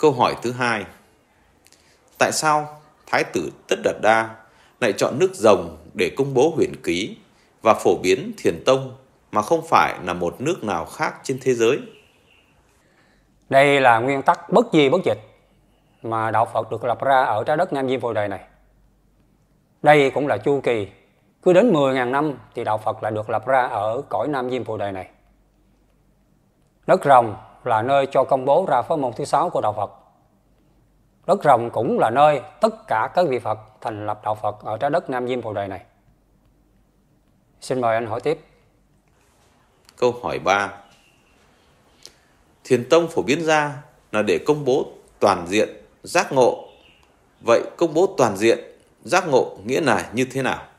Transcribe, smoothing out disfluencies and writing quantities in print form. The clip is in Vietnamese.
Câu hỏi thứ hai: tại sao Thái tử Tất Đạt Đa lại chọn nước Rồng để công bố huyền ký và phổ biến Thiền tông mà không phải là một nước nào khác trên thế giới? Đây là nguyên tắc bất di bất dịch mà đạo Phật được lập ra ở trái đất Nam Diêm Phù Đề này. Đây cũng là chu kỳ, cứ đến 10.000 năm thì đạo Phật lại được lập ra ở cõi Nam Diêm Phù Đề này. Đất Rồng là nơi cho công bố ra pháp môn thứ 6 của đạo Phật. Đất Rồng cũng là nơi tất cả các vị Phật thành lập đạo Phật ở trái đất Nam Diêm Phù Đề này. Xin mời anh hỏi tiếp. Câu hỏi 3: Thiền tông phổ biến ra là để công bố toàn diện giác ngộ. Vậy công bố toàn diện giác ngộ nghĩa là như thế nào?